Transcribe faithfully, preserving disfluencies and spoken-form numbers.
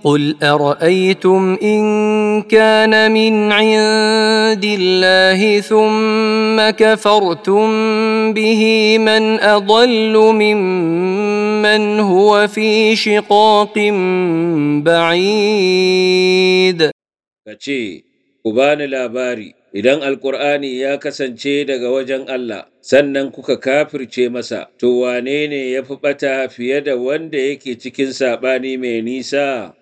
قل أرأيتم إن كان من عند الله ثم كفرتم به من أضل ممن هو في شقاق بعيد. kace ku bani labari idan alkur'ani ya kasance daga wajen Allah sannan kuka kafirce masa to wane ne ya fi ɓata fiye da wanda yake cikin saɓani mai nisa?